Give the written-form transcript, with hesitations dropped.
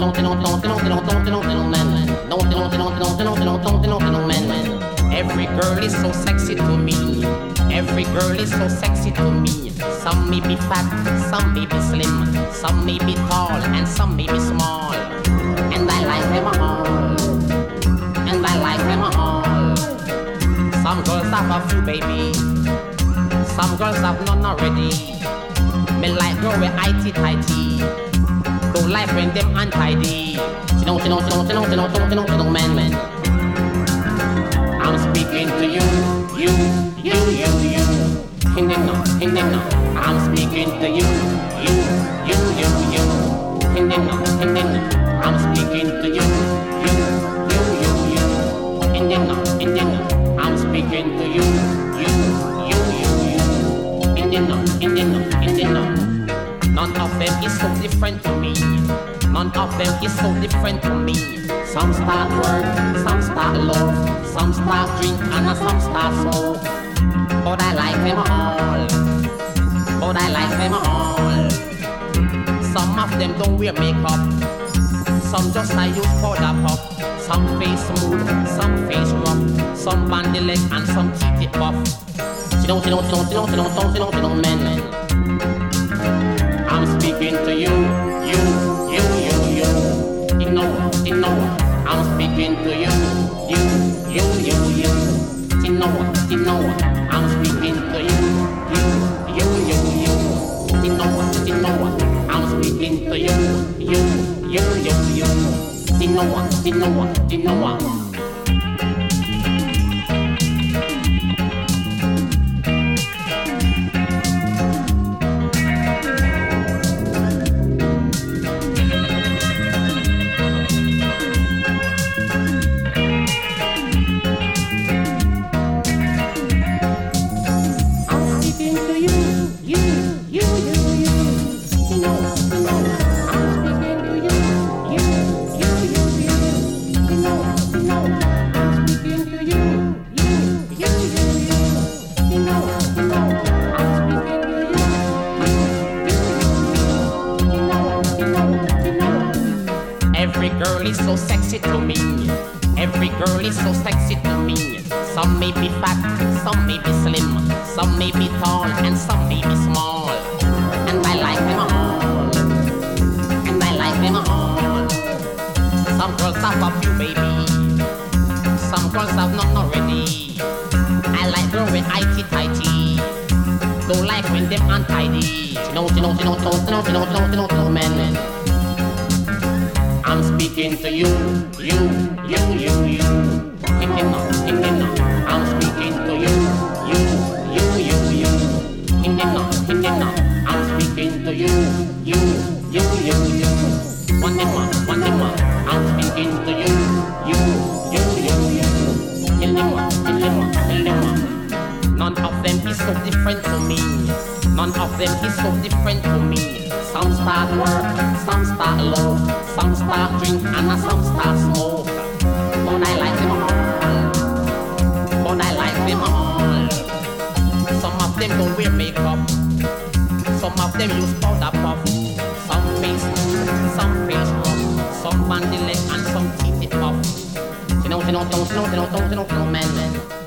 Every girl is so sexy to me. Every girl is so sexy to me. Some may be fat, some may be slim, some may be tall, and some may be small. And I like them all. And I like them all. Some girls have a few baby. Some girls have none already. Me like girl with IT-tighty. Don't like when them untidy. Man. I'm speaking to you. I'm speaking to you. I'm speaking to you. I'm speaking to you. None of them is so different to me. None of them is so different to me. Some start work, some start love, some start drink, and some start smoke. But I like them all. But I like them all. Some of them don't wear makeup. Some just I use powder puff. Some face smooth, some face rough. Some bandy leg and some teeth it buff. Man. I'm speaking to you. I'm speaking to you. I'm speaking to you. I'm speaking to you. Every girl is so sexy to me. Every girl is so sexy to me. Some may be fat, some may be slim, some may be tall, and some may be small. And I like them all. And I like them all. Some girls have a few baby. Some girls have none already. I like girls with IT-tighty. Don't like when them untidy. Man. I'm speaking to you. I'm speaking to you. I'm speaking to you. One day more. I'm speaking to you. None of them is so different to me. None of them is so different to me. Some start work, some start love, some start drink, and some start smoke. But I like them all. Some of them don't wear makeup. Some of them use powder puff. Some face smooth, some face rough. Some bandy leg and some teeth it buff. Man.